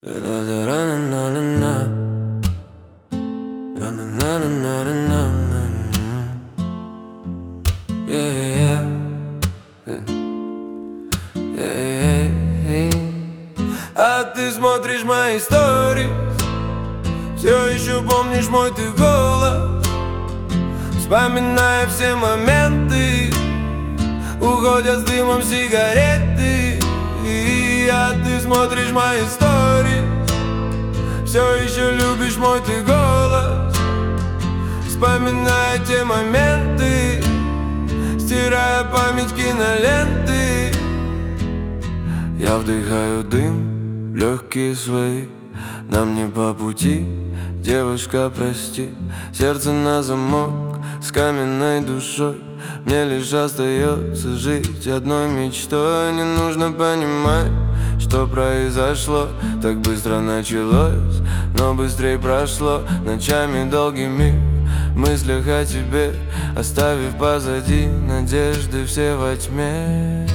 А ты смотришь мои сторис, все еще помнишь мой ты голос, вспоминая все моменты, уходят с дымом сигареты. А ты смотришь мои сторис, все еще любишь мой ты голос, вспоминая те моменты, стирая память киноленты. Я вдыхаю дым, легкие свои, нам не по пути, девушка, прости. Сердце на замок, с каменной душой, мне лишь остается жить одной мечтой. Не нужно понимать, что произошло, так быстро началось, но быстрее прошло. Ночами долгими в мыслях о тебе, оставив позади надежды все во тьме.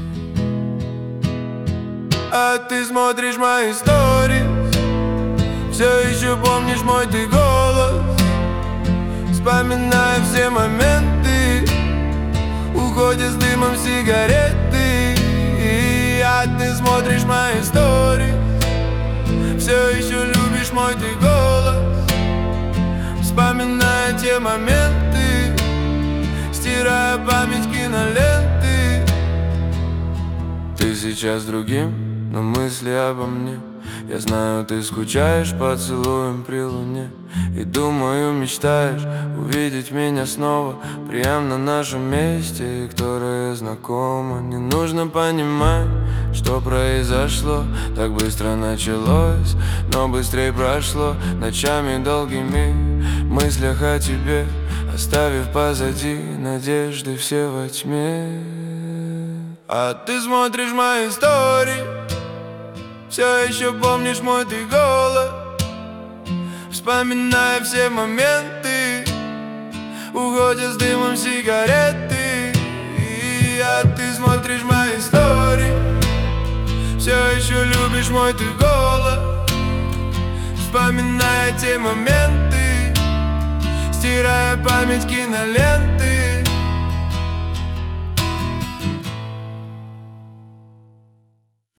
А ты смотришь мои сторис, все еще помнишь мой ты голос, вспоминая все моменты, уходят с дымом сигареты. А ты смотришь мои сторис, все еще любишь мой ты голос, вспоминая те моменты, стирая память киноленты. Ты сейчас другим, но мысли обо мне, я знаю, ты скучаешь по поцелуем при луне. И думаю, мечтаешь увидеть меня снова прямо на нашем месте, которое знакомо. Не нужно понимать, что произошло, так быстро началось, но быстрее прошло. Ночами долгими в мыслях о тебе, оставив позади надежды все во тьме. А ты смотришь мои истории, все еще помнишь мой ты голос, вспоминая все моменты, уходят с дымом сигареты. А ты смотришь мои истории, все еще любишь мой ты голос, вспоминая те моменты, стирая память киноленты.